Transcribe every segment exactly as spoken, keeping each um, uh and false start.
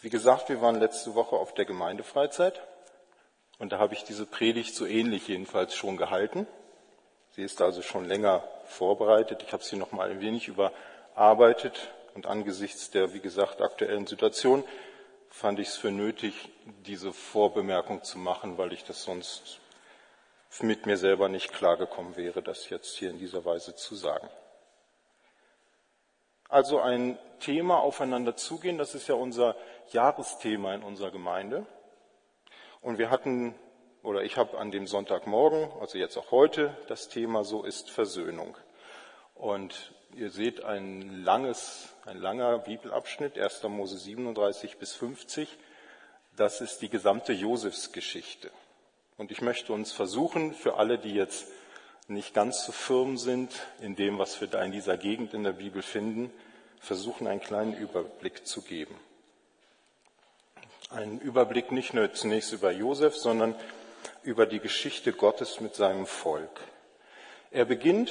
Wie gesagt, wir waren letzte Woche auf der Gemeindefreizeit und da habe ich diese Predigt so ähnlich jedenfalls schon gehalten. Sie ist also schon länger vorbereitet. Ich habe sie noch mal ein wenig überarbeitet und angesichts der, wie gesagt, aktuellen Situation fand ich es für nötig, diese Vorbemerkung zu machen, weil ich das sonst mit mir selber nicht klargekommen wäre, das jetzt hier in dieser Weise zu sagen. Also ein Thema aufeinander zugehen, das ist ja unser Jahresthema in unserer Gemeinde. Und wir hatten, oder ich habe an dem Sonntagmorgen, also jetzt auch heute, das Thema So ist Versöhnung. Und ihr seht ein langes, ein langer Bibelabschnitt, erster Mose siebenunddreißig bis fünfzig. Das ist die gesamte Josefsgeschichte. Und ich möchte uns versuchen, für alle, die jetzt nicht ganz so firm sind in dem, was wir da in dieser Gegend in der Bibel finden, versuchen, einen kleinen Überblick zu geben. Einen Überblick nicht nur zunächst über Josef, sondern über die Geschichte Gottes mit seinem Volk. Er beginnt,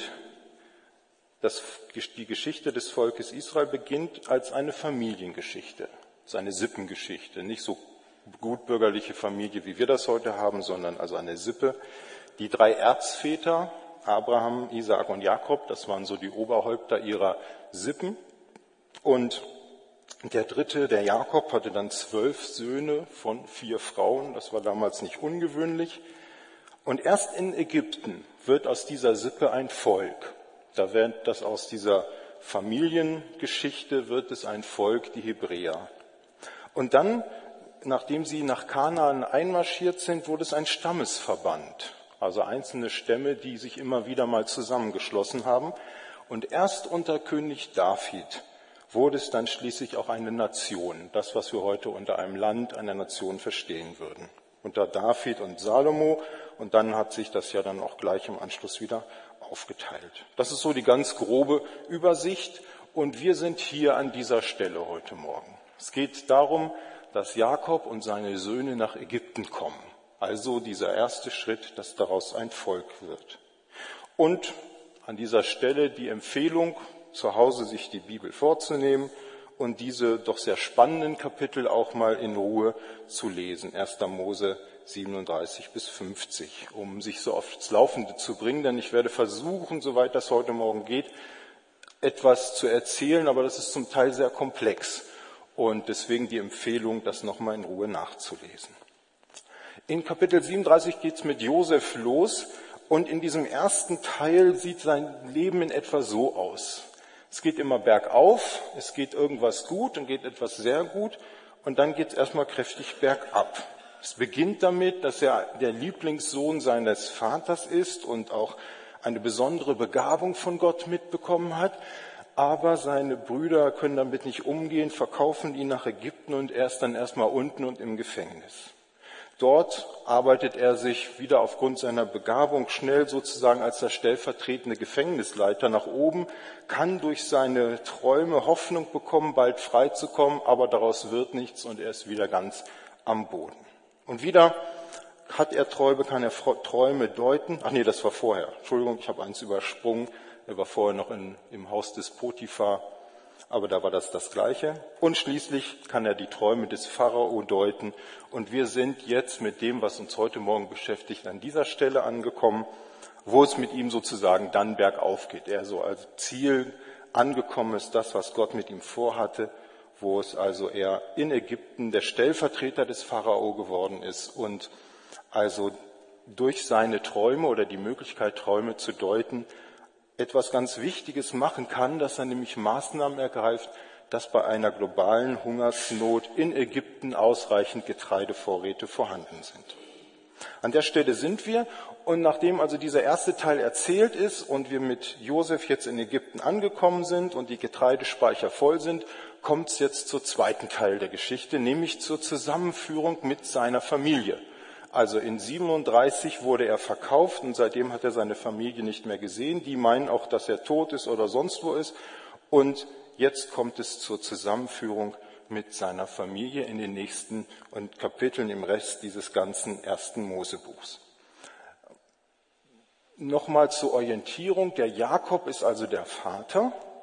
das, die Geschichte des Volkes Israel beginnt als eine Familiengeschichte, als eine Sippengeschichte, nicht so gutbürgerliche Familie, wie wir das heute haben, sondern also eine Sippe. Die drei Erzväter, Abraham, Isaak und Jakob, das waren so die Oberhäupter ihrer Sippen. Und der dritte, der Jakob, hatte dann zwölf Söhne von vier Frauen. Das war damals nicht ungewöhnlich. Und erst in Ägypten wird aus dieser Sippe ein Volk. Da wird das aus dieser Familiengeschichte wird es ein Volk, die Hebräer. Und dann, nachdem sie nach Kanaan einmarschiert sind, wurde es ein Stammesverband. Also einzelne Stämme, die sich immer wieder mal zusammengeschlossen haben. Und erst unter König David wurde es dann schließlich auch eine Nation, das, was wir heute unter einem Land, einer Nation verstehen würden. Unter David und Salomo, und dann hat sich das ja dann auch gleich im Anschluss wieder aufgeteilt. Das ist so die ganz grobe Übersicht, und wir sind hier an dieser Stelle heute Morgen. Es geht darum, dass Jakob und seine Söhne nach Ägypten kommen. Also dieser erste Schritt, dass daraus ein Volk wird. Und an dieser Stelle die Empfehlung, zu Hause sich die Bibel vorzunehmen und diese doch sehr spannenden Kapitel auch mal in Ruhe zu lesen. erster Mose siebenunddreißig bis fünfzig, um sich so aufs Laufende zu bringen. Denn ich werde versuchen, soweit das heute Morgen geht, etwas zu erzählen, aber das ist zum Teil sehr komplex. Und deswegen die Empfehlung, das nochmal in Ruhe nachzulesen. In Kapitel siebenunddreißig geht es mit Josef los. Und in diesem ersten Teil sieht sein Leben in etwa so aus. Es geht immer bergauf, es geht irgendwas gut und geht etwas sehr gut und dann geht es erstmal kräftig bergab. Es beginnt damit, dass er der Lieblingssohn seines Vaters ist und auch eine besondere Begabung von Gott mitbekommen hat. Aber seine Brüder können damit nicht umgehen, verkaufen ihn nach Ägypten und er ist dann erstmal unten und im Gefängnis. Dort arbeitet er sich wieder aufgrund seiner Begabung schnell sozusagen als der stellvertretende Gefängnisleiter nach oben, kann durch seine Träume Hoffnung bekommen, bald freizukommen, aber daraus wird nichts und er ist wieder ganz am Boden. Und wieder hat er Träume, kann er Träume deuten. Ach nee, das war vorher. Entschuldigung, ich habe eins übersprungen. Er war vorher noch in, im Haus des Potiphar. Aber da war das das Gleiche. Und schließlich kann er die Träume des Pharao deuten. Und wir sind jetzt mit dem, was uns heute Morgen beschäftigt, an dieser Stelle angekommen, wo es mit ihm sozusagen dann bergauf geht. Er so als Ziel angekommen ist, das, was Gott mit ihm vorhatte, wo es also er in Ägypten der Stellvertreter des Pharao geworden ist und also durch seine Träume oder die Möglichkeit, Träume zu deuten, etwas ganz Wichtiges machen kann, dass er nämlich Maßnahmen ergreift, dass bei einer globalen Hungersnot in Ägypten ausreichend Getreidevorräte vorhanden sind. An der Stelle sind wir und nachdem also dieser erste Teil erzählt ist und wir mit Josef jetzt in Ägypten angekommen sind und die Getreidespeicher voll sind, kommt es jetzt zum zweiten Teil der Geschichte, nämlich zur Zusammenführung mit seiner Familie. Also in siebenunddreißig wurde er verkauft und seitdem hat er seine Familie nicht mehr gesehen. Die meinen auch, dass er tot ist oder sonst wo ist. Und jetzt kommt es zur Zusammenführung mit seiner Familie in den nächsten Kapiteln im Rest dieses ganzen ersten Mosebuchs. Nochmal zur Orientierung. Der Jakob ist also der Vater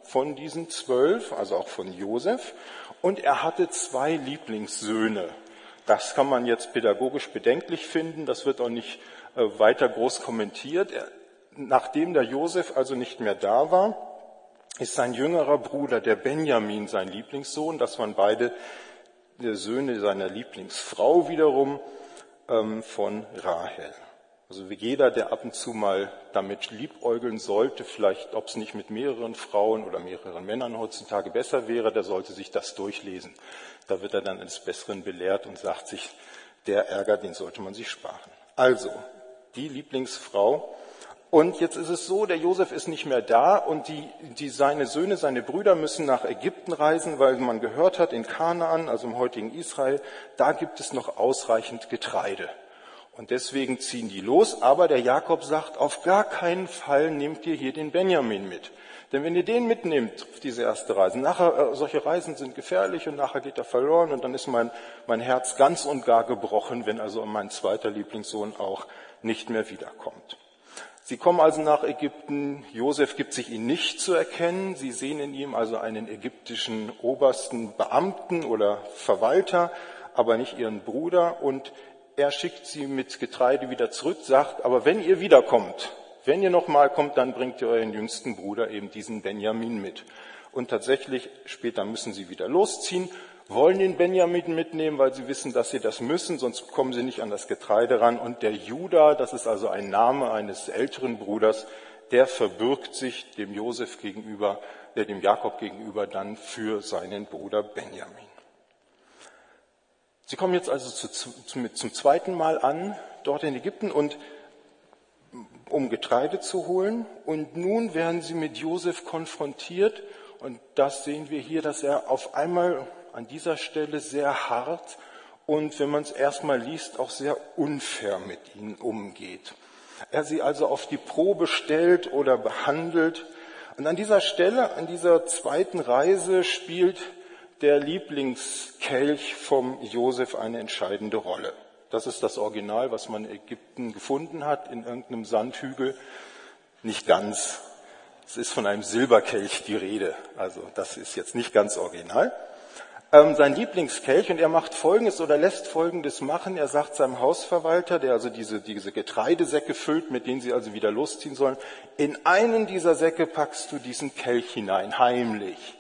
von diesen zwölf, also auch von Josef, und er hatte zwei Lieblingssöhne. Das kann man jetzt pädagogisch bedenklich finden, das wird auch nicht äh, weiter groß kommentiert. Er, nachdem der Josef also nicht mehr da war, ist sein jüngerer Bruder, der Benjamin, sein Lieblingssohn. Das waren beide die Söhne seiner Lieblingsfrau wiederum ähm, von Rahel. Also wie jeder, der ab und zu mal damit liebäugeln sollte, vielleicht ob es nicht mit mehreren Frauen oder mehreren Männern heutzutage besser wäre, der sollte sich das durchlesen. Da wird er dann eines Besseren belehrt und sagt sich, der Ärger, den sollte man sich sparen. Also, die Lieblingsfrau. Und jetzt ist es so, der Josef ist nicht mehr da und die, die, seine Söhne, seine Brüder müssen nach Ägypten reisen, weil man gehört hat, in Kanaan, also im heutigen Israel, da gibt es noch ausreichend Getreide. Und deswegen ziehen die los, aber der Jakob sagt, auf gar keinen Fall nehmt ihr hier den Benjamin mit. Denn wenn ihr den mitnehmt auf diese erste Reise, nachher, äh, solche Reisen sind gefährlich und nachher geht er verloren und dann ist mein, mein Herz ganz und gar gebrochen, wenn also mein zweiter Lieblingssohn auch nicht mehr wiederkommt. Sie kommen also nach Ägypten, Josef gibt sich ihnen nicht zu erkennen, sie sehen in ihm also einen ägyptischen obersten Beamten oder Verwalter, aber nicht ihren Bruder und er schickt sie mit Getreide wieder zurück, sagt, aber wenn ihr wiederkommt, wenn ihr nochmal kommt, dann bringt ihr euren jüngsten Bruder, eben diesen Benjamin, mit. Und tatsächlich, später müssen sie wieder losziehen, wollen den Benjamin mitnehmen, weil sie wissen, dass sie das müssen, sonst kommen sie nicht an das Getreide ran. Und der Juda, das ist also ein Name eines älteren Bruders, der verbürgt sich dem Josef gegenüber, der dem Jakob gegenüber dann für seinen Bruder Benjamin. Sie kommen jetzt also zu, zu, zum zweiten Mal an, dort in Ägypten, und um Getreide zu holen. Und nun werden sie mit Josef konfrontiert. Und das sehen wir hier, dass er auf einmal an dieser Stelle sehr hart und, wenn man es erstmal liest, auch sehr unfair mit ihnen umgeht. Er sie also auf die Probe stellt oder behandelt. Und an dieser Stelle, an dieser zweiten Reise, spielt der Lieblingskelch vom Josef eine entscheidende Rolle. Das ist das Original, was man in Ägypten gefunden hat, in irgendeinem Sandhügel. Nicht ganz. Es ist von einem Silberkelch die Rede. Also das ist jetzt nicht ganz original. Ähm, sein Lieblingskelch, und er macht Folgendes oder lässt Folgendes machen. Er sagt seinem Hausverwalter, der also diese, diese Getreidesäcke füllt, mit denen sie also wieder losziehen sollen, in einen dieser Säcke packst du diesen Kelch hinein, heimlich.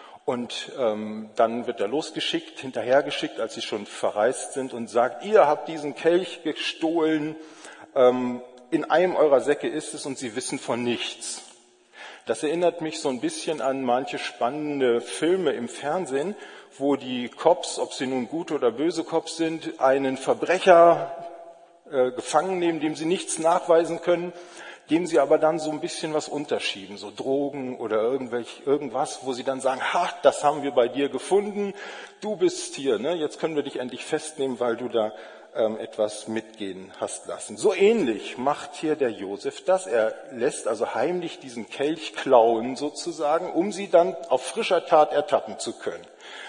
Und ähm, dann wird er losgeschickt, hinterhergeschickt, als sie schon verreist sind, und sagt, ihr habt diesen Kelch gestohlen, ähm, in einem eurer Säcke ist es und sie wissen von nichts. Das erinnert mich so ein bisschen an manche spannende Filme im Fernsehen, wo die Cops, ob sie nun gute oder böse Cops sind, einen Verbrecher äh, gefangen nehmen, dem sie nichts nachweisen können, dem sie aber dann so ein bisschen was unterschieben, so Drogen oder irgendwelch, irgendwas, wo sie dann sagen, ha, das haben wir bei dir gefunden, du bist hier, ne? Jetzt können wir dich endlich festnehmen, weil du da ähm, etwas mitgehen hast lassen. So ähnlich macht hier der Josef das, er lässt also heimlich diesen Kelch klauen sozusagen, um sie dann auf frischer Tat ertappen zu können.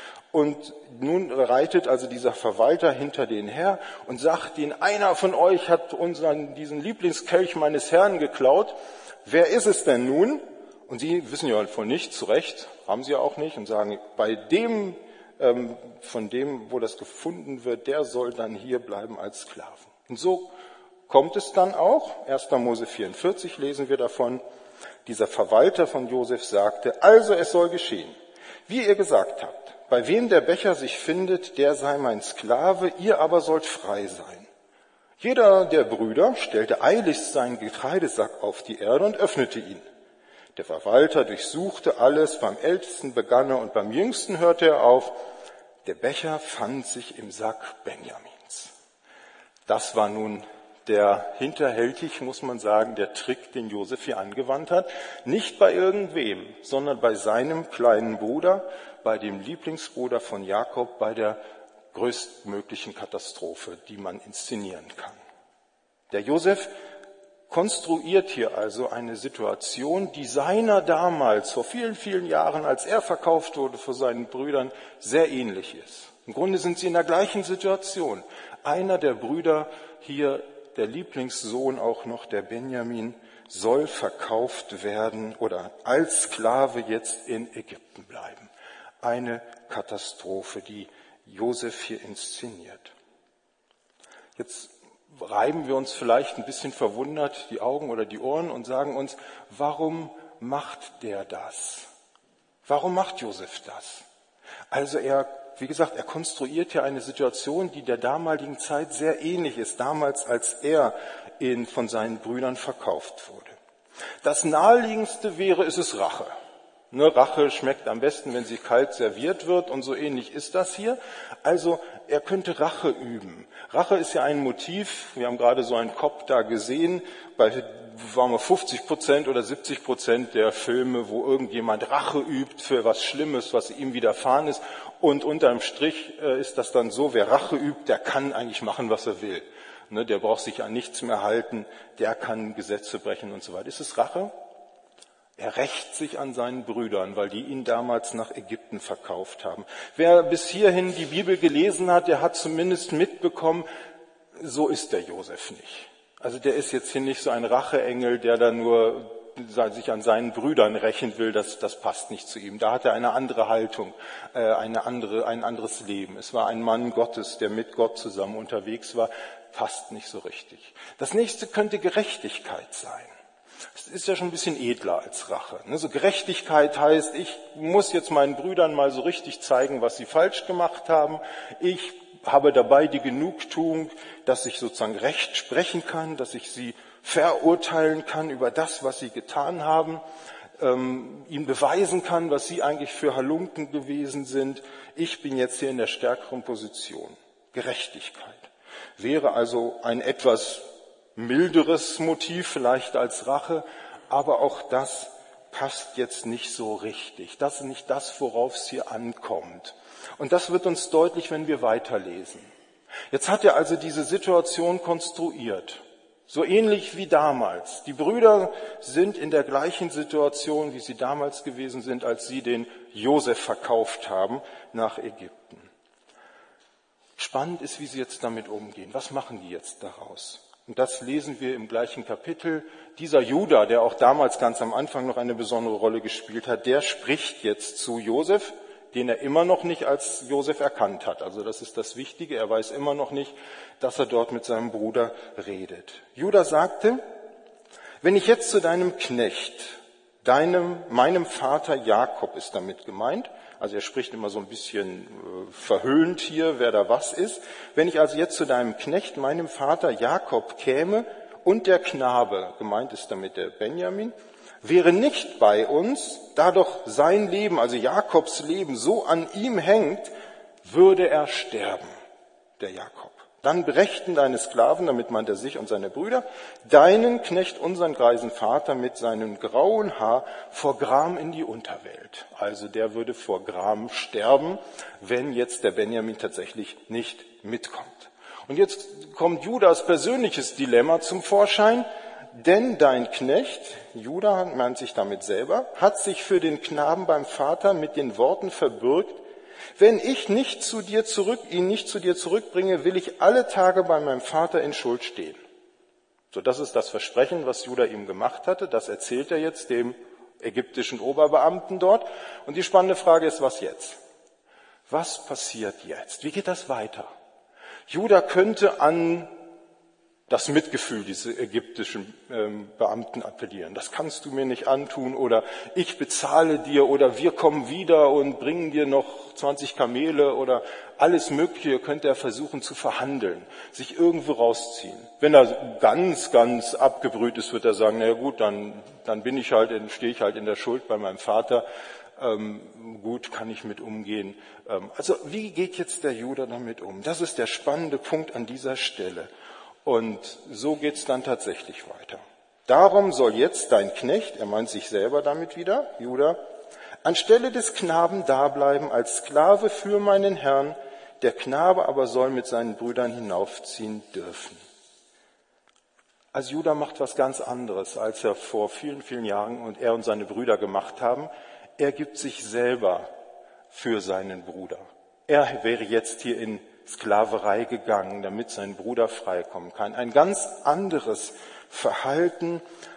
Und nun reitet also dieser Verwalter hinter denen her und sagt ihnen, einer von euch hat unseren, diesen Lieblingskelch meines Herrn geklaut. Wer ist es denn nun? Und sie wissen ja von nichts, zu Recht, haben sie ja auch nicht, und sagen, bei dem, ähm, von dem, wo das gefunden wird, der soll dann hier bleiben als Sklaven. Und so kommt es dann auch. erster Mose vierundvierzig lesen wir davon. Dieser Verwalter von Josef sagte, also es soll geschehen, wie ihr gesagt habt. Bei wem der Becher sich findet, der sei mein Sklave, ihr aber sollt frei sein. Jeder der Brüder stellte eiligst seinen Getreidesack auf die Erde und öffnete ihn. Der Verwalter durchsuchte alles, beim Ältesten begann er und beim Jüngsten hörte er auf. Der Becher fand sich im Sack Benjamins. Das war nun der hinterhältig, muss man sagen, der Trick, den Josef hier angewandt hat. Nicht bei irgendwem, sondern bei seinem kleinen Bruder, bei dem Lieblingsbruder von Jakob, bei der größtmöglichen Katastrophe, die man inszenieren kann. Der Josef konstruiert hier also eine Situation, die seiner damals, vor vielen, vielen Jahren, als er verkauft wurde vor seinen Brüdern, sehr ähnlich ist. Im Grunde sind sie in der gleichen Situation. Einer der Brüder hier, der Lieblingssohn auch noch, der Benjamin, soll verkauft werden oder als Sklave jetzt in Ägypten bleiben. Eine Katastrophe, die Josef hier inszeniert. Jetzt reiben wir uns vielleicht ein bisschen verwundert die Augen oder die Ohren und sagen uns, warum macht der das? Warum macht Josef das? Also er, wie gesagt, er konstruiert ja eine Situation, die der damaligen Zeit sehr ähnlich ist, damals als er in, von seinen Brüdern verkauft wurde. Das Naheliegendste wäre, es ist Rache. Ne, Rache schmeckt am besten, wenn sie kalt serviert wird und so ähnlich ist das hier. Also er könnte Rache üben. Rache ist ja ein Motiv, wir haben gerade so einen Kopf da gesehen, bei waren wir fünfzig Prozent oder siebzig Prozent der Filme, wo irgendjemand Rache übt für was Schlimmes, was ihm widerfahren ist. Und unterm Strich äh, ist das dann so, wer Rache übt, der kann eigentlich machen, was er will. Ne, der braucht sich an nichts mehr halten, der kann Gesetze brechen und so weiter. Ist es Rache? Er rächt sich an seinen Brüdern, weil die ihn damals nach Ägypten verkauft haben. Wer bis hierhin die Bibel gelesen hat, der hat zumindest mitbekommen, so ist der Josef nicht. Also der ist jetzt hier nicht so ein Racheengel, der da nur sich an seinen Brüdern rächen will, das, das passt nicht zu ihm. Da hat er eine andere Haltung, eine andere, ein anderes Leben. Es war ein Mann Gottes, der mit Gott zusammen unterwegs war, passt nicht so richtig. Das nächste könnte Gerechtigkeit sein. Das ist ja schon ein bisschen edler als Rache. So Gerechtigkeit heißt, ich muss jetzt meinen Brüdern mal so richtig zeigen, was sie falsch gemacht haben. Ich habe dabei die Genugtuung, dass ich sozusagen Recht sprechen kann, dass ich sie verurteilen kann über das, was sie getan haben, ähm, ihnen beweisen kann, was sie eigentlich für Halunken gewesen sind. Ich bin jetzt hier in der stärkeren Position. Gerechtigkeit wäre also ein etwas milderes Motiv vielleicht als Rache, aber auch das passt jetzt nicht so richtig. Das ist nicht das, worauf es hier ankommt. Und das wird uns deutlich, wenn wir weiterlesen. Jetzt hat er also diese Situation konstruiert. So ähnlich wie damals. Die Brüder sind in der gleichen Situation, wie sie damals gewesen sind, als sie den Josef verkauft haben nach Ägypten. Spannend ist, wie sie jetzt damit umgehen. Was machen die jetzt daraus? Und das lesen wir im gleichen Kapitel. Dieser Juda, der auch damals ganz am Anfang noch eine besondere Rolle gespielt hat, der spricht jetzt zu Josef, den er immer noch nicht als Josef erkannt hat. Also das ist das Wichtige. Er weiß immer noch nicht, dass er dort mit seinem Bruder redet. Juda sagte, wenn ich jetzt zu deinem Knecht, deinem, meinem Vater Jakob ist damit gemeint, also er spricht immer so ein bisschen äh, verhöhnt hier, wer da was ist. Wenn ich also jetzt zu deinem Knecht, meinem Vater Jakob käme und der Knabe, gemeint ist damit der Benjamin, wäre nicht bei uns, da doch sein Leben, also Jakobs Leben, so an ihm hängt, würde er sterben, der Jakob. Dann brächten deine Sklaven, damit meint er sich und seine Brüder, deinen Knecht, unseren greisen Vater, mit seinem grauen Haar vor Gram in die Unterwelt. Also der würde vor Gram sterben, wenn jetzt der Benjamin tatsächlich nicht mitkommt. Und jetzt kommt Judas persönliches Dilemma zum Vorschein, denn dein Knecht, Juda meint sich damit selber, hat sich für den Knaben beim Vater mit den Worten verbürgt, wenn ich nicht zu dir zurück, ihn nicht zu dir zurückbringe, will ich alle Tage bei meinem Vater in Schuld stehen. So, das ist das Versprechen, was Juda ihm gemacht hatte. Das erzählt er jetzt dem ägyptischen Oberbeamten dort. Und die spannende Frage ist, was jetzt? Was passiert jetzt? Wie geht das weiter? Juda könnte an das Mitgefühl dieser ägyptischen ähm, Beamten appellieren. Das kannst du mir nicht antun oder ich bezahle dir oder wir kommen wieder und bringen dir noch zwanzig Kamele oder alles Mögliche könnte er versuchen zu verhandeln, sich irgendwo rausziehen. Wenn er ganz, ganz abgebrüht ist, wird er sagen, na ja gut, dann, dann bin ich halt, stehe ich halt in der Schuld bei meinem Vater. Ähm, gut, kann ich mit umgehen. Ähm, also wie geht jetzt der Juda damit um? Das ist der spannende Punkt an dieser Stelle. Und so geht's dann tatsächlich weiter. Darum soll jetzt dein Knecht, er meint sich selber damit wieder, Juda, anstelle des Knaben dableiben als Sklave für meinen Herrn, der Knabe aber soll mit seinen Brüdern hinaufziehen dürfen. Also Juda macht was ganz anderes, als er vor vielen, vielen Jahren und er und seine Brüder gemacht haben. Er gibt sich selber für seinen Bruder. Er wäre jetzt hier in Sklaverei gegangen, damit sein Bruder freikommen kann. Ein ganz anderes Verhalten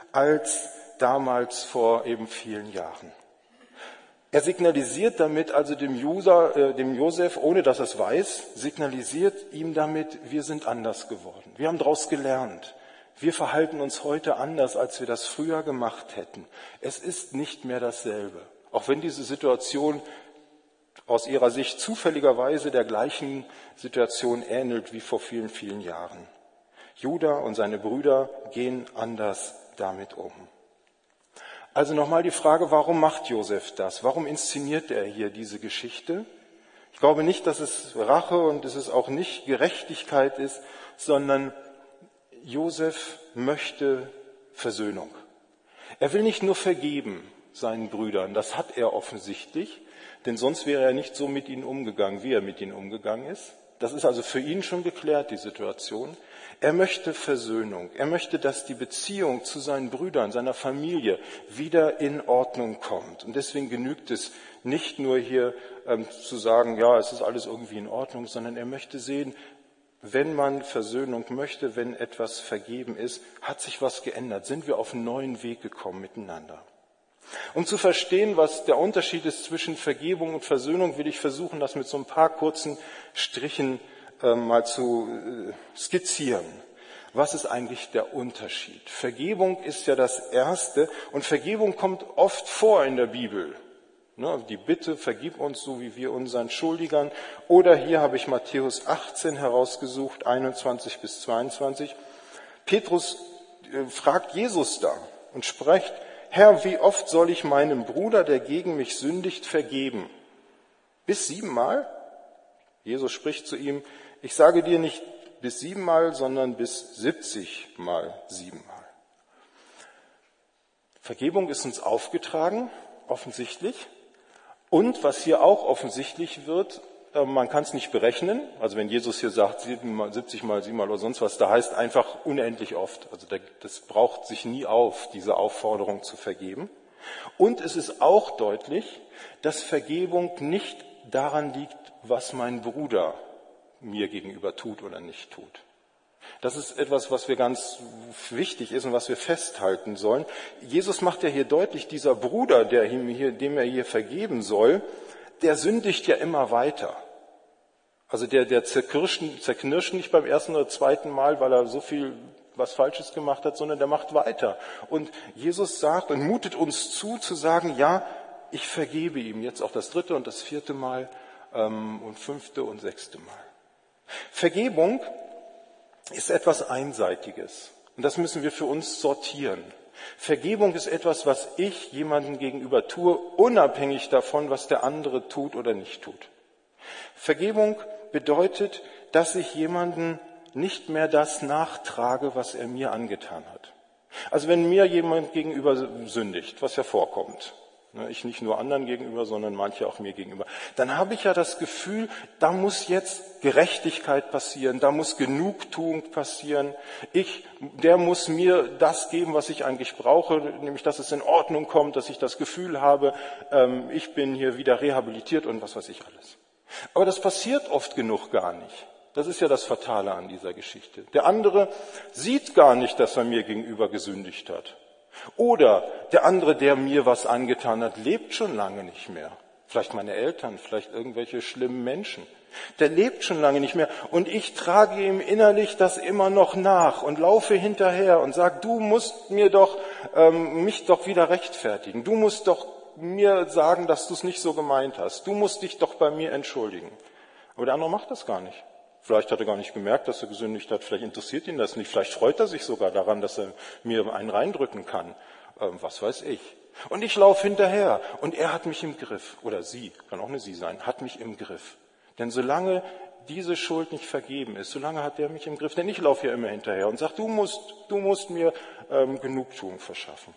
als damals vor eben vielen Jahren. Er signalisiert damit also dem, User, äh, dem Josef, ohne dass er es weiß, signalisiert ihm damit, wir sind anders geworden. Wir haben daraus gelernt. Wir verhalten uns heute anders, als wir das früher gemacht hätten. Es ist nicht mehr dasselbe. Auch wenn diese Situation aus ihrer Sicht zufälligerweise der gleichen Situation ähnelt wie vor vielen, vielen Jahren. Juda und seine Brüder gehen anders damit um. Also nochmal die Frage, warum macht Josef das? Warum inszeniert er hier diese Geschichte? Ich glaube nicht, dass es Rache und dass es auch nicht Gerechtigkeit ist, sondern Josef möchte Versöhnung. Er will nicht nur vergeben seinen Brüdern, das hat er offensichtlich, denn sonst wäre er nicht so mit ihnen umgegangen, wie er mit ihnen umgegangen ist. Das ist also für ihn schon geklärt, die Situation. Er möchte Versöhnung. Er möchte, dass die Beziehung zu seinen Brüdern, seiner Familie wieder in Ordnung kommt. Und deswegen genügt es nicht nur hier ähm, zu sagen, ja, es ist alles irgendwie in Ordnung, sondern er möchte sehen, wenn man Versöhnung möchte, wenn etwas vergeben ist, hat sich was geändert, sind wir auf einen neuen Weg gekommen miteinander. Um zu verstehen, was der Unterschied ist zwischen Vergebung und Versöhnung, will ich versuchen, das mit so ein paar kurzen Strichen äh, mal zu äh, skizzieren. Was ist eigentlich der Unterschied? Vergebung ist ja das Erste und Vergebung kommt oft vor in der Bibel. Ne, die Bitte, vergib uns, so wie wir unseren Schuldigern. Oder hier habe ich Matthäus achtzehn herausgesucht, einundzwanzig bis zweiundzwanzig. Petrus äh, fragt Jesus da und spricht, Herr, wie oft soll ich meinem Bruder, der gegen mich sündigt, vergeben? Bis siebenmal? Jesus spricht zu ihm, ich sage dir nicht bis siebenmal, sondern bis siebzigmal siebenmal. Vergebung ist uns aufgetragen, offensichtlich. Und was hier auch offensichtlich wird, man kann es nicht berechnen. Also wenn Jesus hier sagt siebzig mal siebenmal oder sonst was, da heißt einfach unendlich oft. Also das braucht sich nie auf, diese Aufforderung zu vergeben. Und es ist auch deutlich, dass Vergebung nicht daran liegt, was mein Bruder mir gegenüber tut oder nicht tut. Das ist etwas, was wir ganz wichtig ist und was wir festhalten sollen. Jesus macht ja hier deutlich, dieser Bruder, der ihm hier, dem er hier vergeben soll, der sündigt ja immer weiter. Also der, der zerknirscht, zerknirscht nicht beim ersten oder zweiten Mal, weil er so viel was Falsches gemacht hat, sondern der macht weiter. Und Jesus sagt und mutet uns zu, zu sagen, ja, ich vergebe ihm jetzt auch das dritte und das vierte Mal ähm, und fünfte und sechste Mal. Vergebung ist etwas Einseitiges. Und das müssen wir für uns sortieren. Vergebung ist etwas, was ich jemandem gegenüber tue, unabhängig davon, was der andere tut oder nicht tut. Vergebung bedeutet, dass ich jemandem nicht mehr das nachtrage, was er mir angetan hat. Also wenn mir jemand gegenüber sündigt, was ja vorkommt, ich nicht nur anderen gegenüber, sondern manche auch mir gegenüber, dann habe ich ja das Gefühl, da muss jetzt Gerechtigkeit passieren, da muss Genugtuung passieren. Ich, der muss mir das geben, was ich eigentlich brauche, nämlich dass es in Ordnung kommt, dass ich das Gefühl habe, ich bin hier wieder rehabilitiert und was weiß ich alles. Aber das passiert oft genug gar nicht. Das ist ja das Fatale an dieser Geschichte. Der andere sieht gar nicht, dass er mir gegenüber gesündigt hat. Oder der andere, der mir was angetan hat, lebt schon lange nicht mehr. Vielleicht meine Eltern, vielleicht irgendwelche schlimmen Menschen. Der lebt schon lange nicht mehr. Und ich trage ihm innerlich das immer noch nach und laufe hinterher und sage, du musst mir doch, ähm, mich doch wieder rechtfertigen. Du musst doch mir sagen, dass du es nicht so gemeint hast. Du musst dich doch bei mir entschuldigen. Aber der andere macht das gar nicht. Vielleicht hat er gar nicht gemerkt, dass er gesündigt hat. Vielleicht interessiert ihn das nicht. Vielleicht freut er sich sogar daran, dass er mir einen reindrücken kann. Ähm, was weiß ich. Und ich laufe hinterher. Und er hat mich im Griff. Oder sie, kann auch eine sie sein, hat mich im Griff. Denn solange diese Schuld nicht vergeben ist, solange hat er mich im Griff. Denn ich laufe ja immer hinterher und sage, du musst, du musst mir ähm, Genugtuung verschaffen.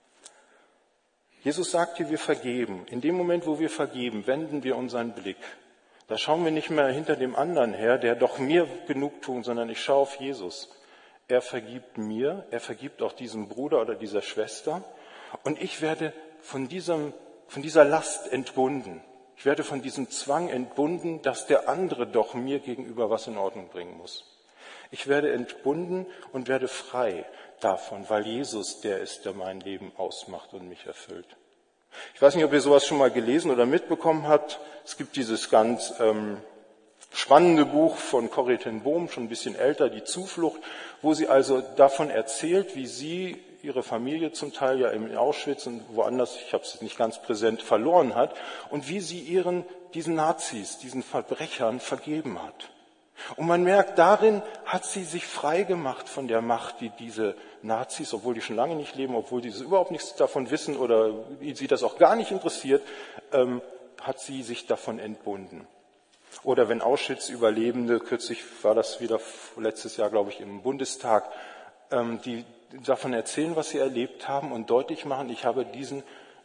Jesus sagt hier, wir vergeben. In dem Moment, wo wir vergeben, wenden wir unseren Blick. Da schauen wir nicht mehr hinter dem anderen her, der doch mir Genugtuung, sondern ich schaue auf Jesus. Er vergibt mir, er vergibt auch diesem Bruder oder dieser Schwester und ich werde von diesem, von dieser Last entbunden. Ich werde von diesem Zwang entbunden, dass der andere doch mir gegenüber was in Ordnung bringen muss. Ich werde entbunden und werde frei davon, weil Jesus der ist, der mein Leben ausmacht und mich erfüllt. Ich weiß nicht, ob ihr sowas schon mal gelesen oder mitbekommen habt. Es gibt dieses ganz ähm, spannende Buch von Corrie ten Boom, schon ein bisschen älter, Die Zuflucht, wo sie also davon erzählt, wie sie ihre Familie zum Teil ja in Auschwitz und woanders, ich habe es nicht ganz präsent, verloren hat und wie sie ihren diesen Nazis, diesen Verbrechern vergeben hat. Und man merkt, darin hat sie sich frei gemacht von der Macht, die diese Nazis, obwohl die schon lange nicht leben, obwohl die überhaupt nichts davon wissen oder sie das auch gar nicht interessiert, ähm, hat sie sich davon entbunden. Oder wenn Auschwitz-Überlebende, kürzlich war das wieder letztes Jahr, glaube ich, im Bundestag, ähm, die davon erzählen, was sie erlebt haben und deutlich machen, ich habe diesen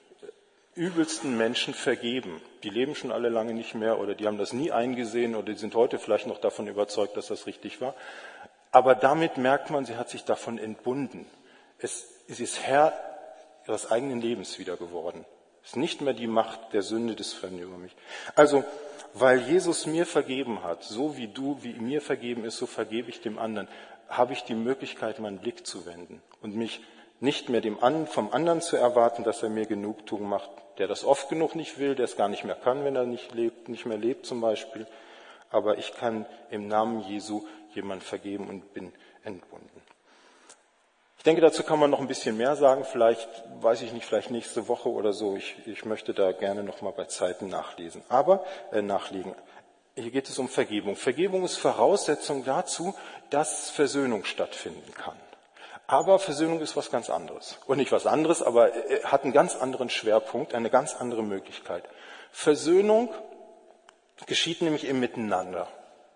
übelsten Menschen vergeben. Die leben schon alle lange nicht mehr oder die haben das nie eingesehen oder die sind heute vielleicht noch davon überzeugt, dass das richtig war. Aber damit merkt man, sie hat sich davon entbunden. Es, es ist Herr ihres eigenen Lebens wieder geworden. Es ist nicht mehr die Macht der Sünde des Fremden über mich. Also, weil Jesus mir vergeben hat, so wie du, wie mir vergeben ist, so vergebe ich dem anderen, habe ich die Möglichkeit, meinen Blick zu wenden und mich nicht mehr dem an, vom anderen zu erwarten, dass er mir Genugtuung macht, der das oft genug nicht will, der es gar nicht mehr kann, wenn er nicht lebt, nicht mehr lebt zum Beispiel. Aber ich kann im Namen Jesu jemand vergeben und bin entbunden. Ich denke, dazu kann man noch ein bisschen mehr sagen. Vielleicht, weiß ich nicht, vielleicht nächste Woche oder so. Ich, ich möchte da gerne noch mal bei Zeiten nachlesen. Aber äh, nachlegen. Hier geht es um Vergebung. Vergebung ist Voraussetzung dazu, dass Versöhnung stattfinden kann. Aber Versöhnung ist was ganz anderes. Und nicht was anderes, aber hat einen ganz anderen Schwerpunkt, eine ganz andere Möglichkeit. Versöhnung geschieht nämlich im Miteinander.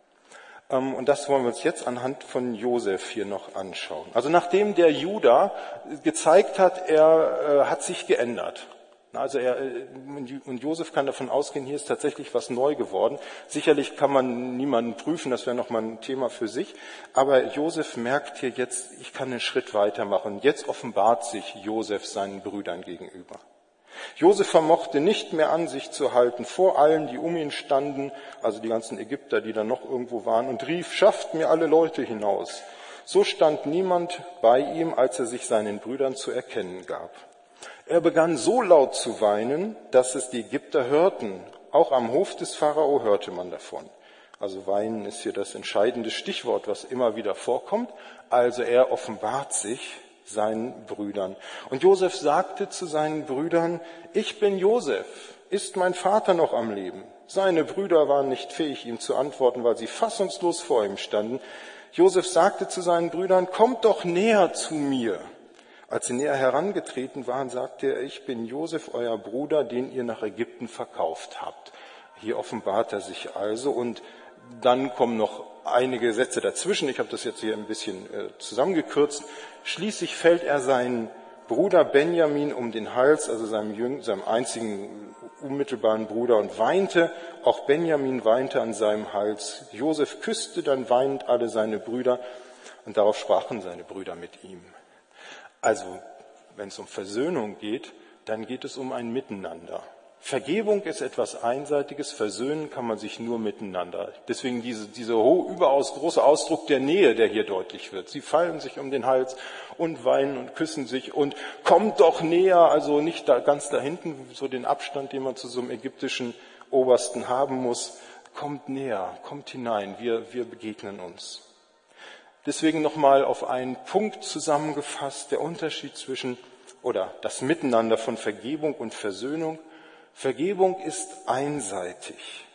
Und das wollen wir uns jetzt anhand von Josef hier noch anschauen. Also nachdem der Juda gezeigt hat, er hat sich geändert. Also er, und Josef kann davon ausgehen, hier ist tatsächlich was neu geworden. Sicherlich kann man niemanden prüfen, das wäre nochmal ein Thema für sich. Aber Josef merkt hier jetzt, ich kann einen Schritt weitermachen. Jetzt offenbart sich Josef seinen Brüdern gegenüber. Josef vermochte nicht mehr an sich zu halten vor allen, die um ihn standen, also die ganzen Ägypter, die da noch irgendwo waren, und rief, schafft mir alle Leute hinaus. So stand niemand bei ihm, als er sich seinen Brüdern zu erkennen gab. Er begann so laut zu weinen, dass es die Ägypter hörten. Auch am Hof des Pharao hörte man davon. Also weinen ist hier das entscheidende Stichwort, was immer wieder vorkommt. Also er offenbart sich seinen Brüdern. Und Josef sagte zu seinen Brüdern, ich bin Josef, ist mein Vater noch am Leben? Seine Brüder waren nicht fähig, ihm zu antworten, weil sie fassungslos vor ihm standen. Josef sagte zu seinen Brüdern, kommt doch näher zu mir. Als sie näher herangetreten waren, sagte er, ich bin Josef, euer Bruder, den ihr nach Ägypten verkauft habt. Hier offenbart er sich also und dann kommen noch einige Sätze dazwischen. Ich habe das jetzt hier ein bisschen äh, zusammengekürzt. Schließlich fällt er seinen Bruder Benjamin um den Hals, also seinem, Jüng, seinem einzigen unmittelbaren Bruder, und weinte. Auch Benjamin weinte an seinem Hals. Josef küsste dann weinend alle seine Brüder und darauf sprachen seine Brüder mit ihm. Also, wenn es um Versöhnung geht, dann geht es um ein Miteinander. Vergebung ist etwas Einseitiges, versöhnen kann man sich nur miteinander. Deswegen diese, dieser überaus große Ausdruck der Nähe, der hier deutlich wird. Sie fallen sich um den Hals und weinen und küssen sich und kommt doch näher, also nicht da ganz da hinten, so den Abstand, den man zu so einem ägyptischen Obersten haben muss. Kommt näher, kommt hinein, wir, wir begegnen uns. Deswegen nochmal auf einen Punkt zusammengefasst, der Unterschied zwischen, oder das Miteinander von Vergebung und Versöhnung. Vergebung ist einseitig.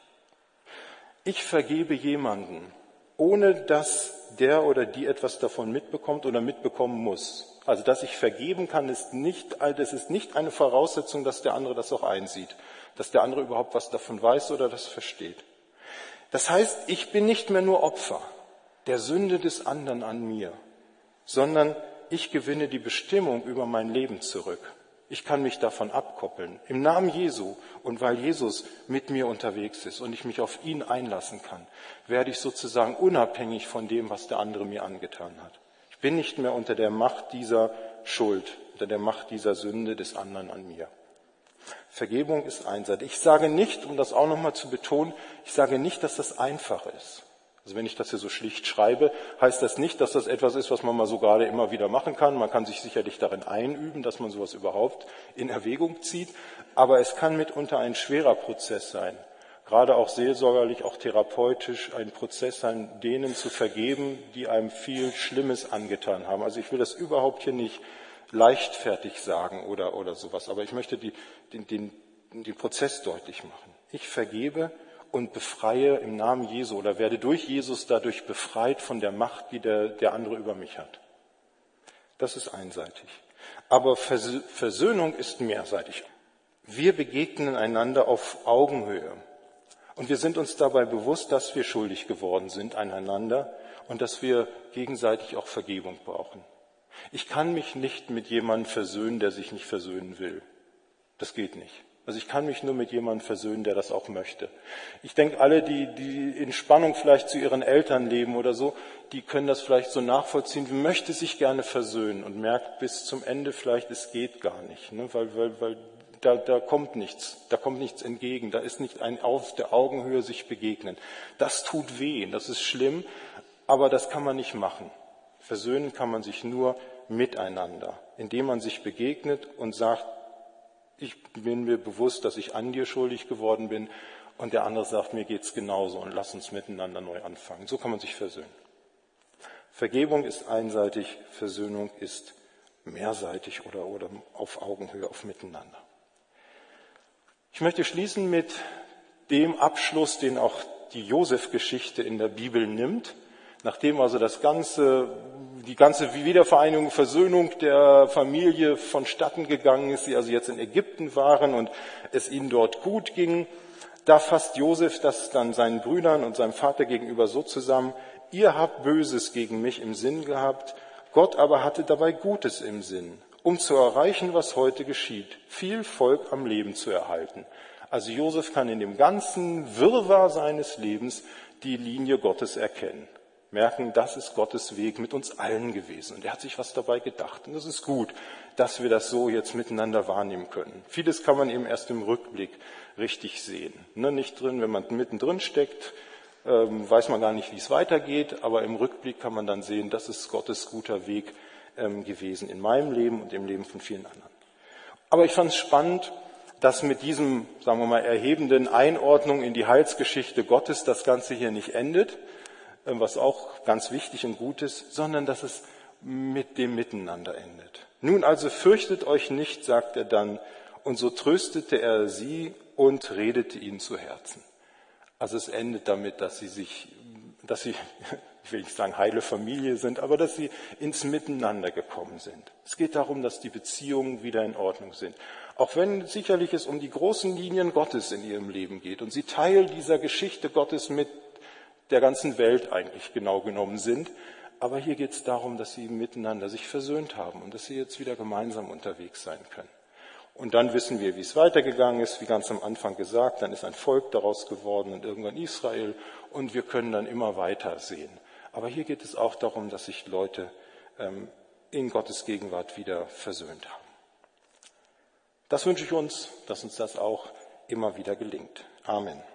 Ich vergebe jemanden, ohne dass der oder die etwas davon mitbekommt oder mitbekommen muss. Also, dass ich vergeben kann, ist nicht, das ist nicht eine Voraussetzung, dass der andere das auch einsieht, dass der andere überhaupt was davon weiß oder das versteht. Das heißt, ich bin nicht mehr nur Opfer der Sünde des anderen an mir, sondern ich gewinne die Bestimmung über mein Leben zurück. Ich kann mich davon abkoppeln, im Namen Jesu, und weil Jesus mit mir unterwegs ist und ich mich auf ihn einlassen kann, werde ich sozusagen unabhängig von dem, was der andere mir angetan hat. Ich bin nicht mehr unter der Macht dieser Schuld, unter der Macht dieser Sünde des anderen an mir. Vergebung ist einseitig. Ich sage nicht, um das auch nochmal zu betonen, ich sage nicht, dass das einfach ist. Also wenn ich das hier so schlicht schreibe, heißt das nicht, dass das etwas ist, was man mal so gerade immer wieder machen kann. Man kann sich sicherlich darin einüben, dass man sowas überhaupt in Erwägung zieht. Aber es kann mitunter ein schwerer Prozess sein. Gerade auch seelsorgerlich, auch therapeutisch ein Prozess sein, denen zu vergeben, die einem viel Schlimmes angetan haben. Also ich will das überhaupt hier nicht leichtfertig sagen oder, oder sowas. Aber ich möchte die, den, den, den Prozess deutlich machen. Ich vergebe und befreie im Namen Jesu oder werde durch Jesus dadurch befreit von der Macht, die der, der andere über mich hat. Das ist einseitig. Aber Versöhnung ist mehrseitig. Wir begegnen einander auf Augenhöhe. Und wir sind uns dabei bewusst, dass wir schuldig geworden sind einander und dass wir gegenseitig auch Vergebung brauchen. Ich kann mich nicht mit jemandem versöhnen, der sich nicht versöhnen will. Das geht nicht. Also ich kann mich nur mit jemandem versöhnen, der das auch möchte. Ich denke, alle, die, die in Spannung vielleicht zu ihren Eltern leben oder so, die können das vielleicht so nachvollziehen. Man möchte sich gerne versöhnen und merkt bis zum Ende vielleicht, es geht gar nicht, ne? weil, weil, weil da, da kommt nichts, da kommt nichts entgegen, da ist nicht ein auf der Augenhöhe sich begegnen. Das tut weh, das ist schlimm, aber das kann man nicht machen. Versöhnen kann man sich nur miteinander, indem man sich begegnet und sagt, ich bin mir bewusst, dass ich an dir schuldig geworden bin und der andere sagt, mir geht's genauso und lass uns miteinander neu anfangen. So kann man sich versöhnen. Vergebung ist einseitig, Versöhnung ist mehrseitig oder, oder auf Augenhöhe, auf Miteinander. Ich möchte schließen mit dem Abschluss, den auch die Josef-Geschichte in der Bibel nimmt. Nachdem also das ganze, die ganze Wiedervereinigung, Versöhnung der Familie vonstatten gegangen ist, sie also jetzt in Ägypten waren und es ihnen dort gut ging, da fasst Josef das dann seinen Brüdern und seinem Vater gegenüber so zusammen, ihr habt Böses gegen mich im Sinn gehabt, Gott aber hatte dabei Gutes im Sinn, um zu erreichen, was heute geschieht, viel Volk am Leben zu erhalten. Also Josef kann in dem ganzen Wirrwarr seines Lebens die Linie Gottes erkennen. Merken, das ist Gottes Weg mit uns allen gewesen. Und er hat sich was dabei gedacht. Und das ist gut, dass wir das so jetzt miteinander wahrnehmen können. Vieles kann man eben erst im Rückblick richtig sehen. Ne, nicht drin, wenn man mittendrin steckt, ähm, weiß man gar nicht, wie es weitergeht. Aber im Rückblick kann man dann sehen, das ist Gottes guter Weg ähm, gewesen in meinem Leben und im Leben von vielen anderen. Aber ich fand es spannend, dass mit diesem, sagen wir mal, erhebenden Einordnung in die Heilsgeschichte Gottes das Ganze hier nicht endet, was auch ganz wichtig und gut ist, sondern dass es mit dem Miteinander endet. Nun also fürchtet euch nicht, sagt er dann, und so tröstete er sie und redete ihnen zu Herzen. Also es endet damit, dass sie sich, dass sie, ich will nicht sagen heile Familie sind, aber dass sie ins Miteinander gekommen sind. Es geht darum, dass die Beziehungen wieder in Ordnung sind. Auch wenn sicherlich es um die großen Linien Gottes in ihrem Leben geht und sie Teil dieser Geschichte Gottes mit der ganzen Welt eigentlich genau genommen sind. Aber hier geht es darum, dass sie miteinander sich versöhnt haben und dass sie jetzt wieder gemeinsam unterwegs sein können. Und dann wissen wir, wie es weitergegangen ist, wie ganz am Anfang gesagt, dann ist ein Volk daraus geworden und irgendwann Israel und wir können dann immer weiter sehen. Aber hier geht es auch darum, dass sich Leute ähm, in Gottes Gegenwart wieder versöhnt haben. Das wünsche ich uns, dass uns das auch immer wieder gelingt. Amen.